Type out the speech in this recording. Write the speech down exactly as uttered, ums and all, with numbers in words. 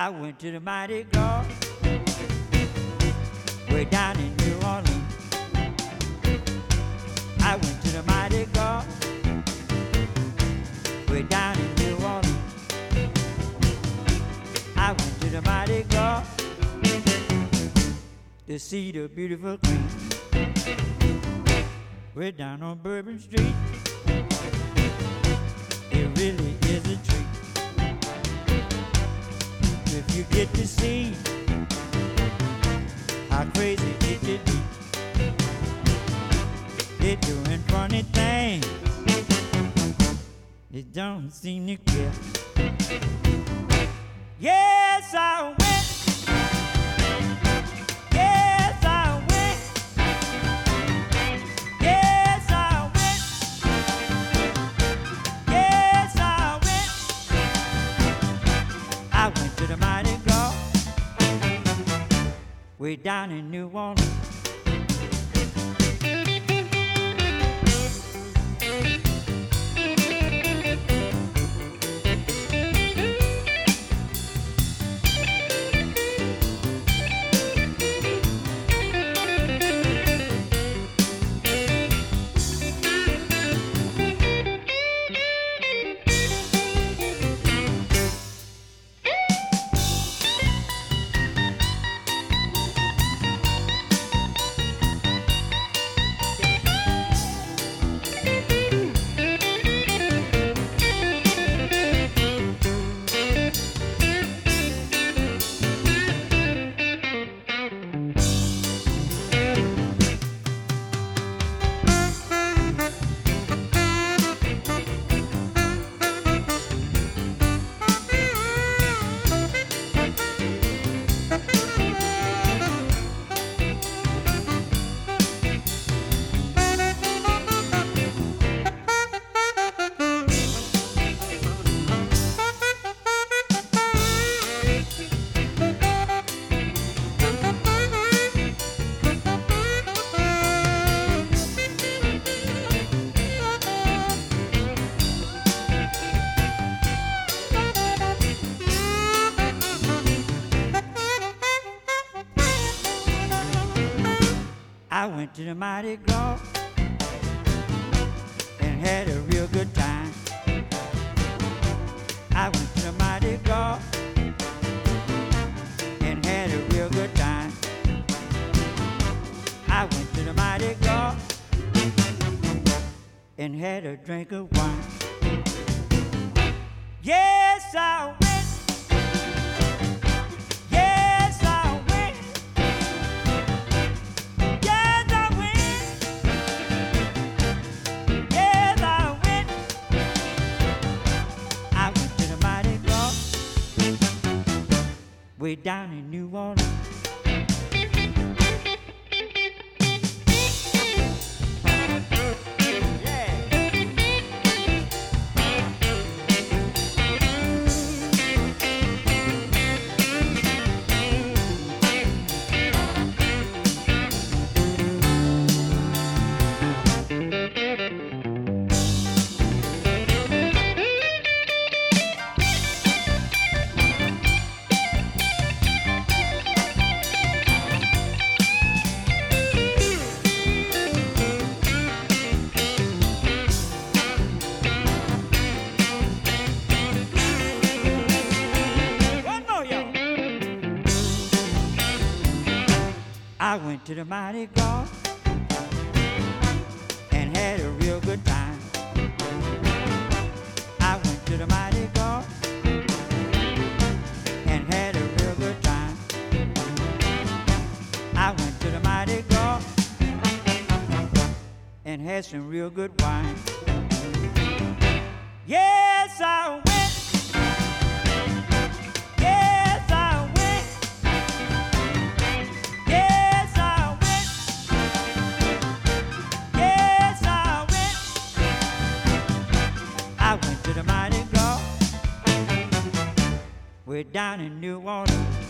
I went to the Mighty Gras, way down in New Orleans. I went to the Mighty Gras, way down in New Orleans. I went to the Mighty Gras to see the beautiful queen, way down on Bourbon Street. It really is a treat if you get to see how crazy it could be. They're doing funny things, they don't seem to care. Yes, I went. Yes, I went. Yes, I went. Yes, I went. I went to the Mighty Gras, way down in New Orleans. I went to the Mighty Gras and had a real good time. I went to the Mighty Gras and had a real good time. I went to the Mighty Gras and had a drink of wine. Yes, I went. Yes, I went. Yes, I went. Yes, I went. I went to the Mighty Gras, way down in New Orleans. I went to the Mighty Gras and had a real good time. I went to the Mighty Gras and had a real good time. I went to the Mighty Gras and had some real good wine. Yes, I went. Yes, I went. Yes, I went. Yes, I went. I went to the Mighty Gras, way down in New Orleans.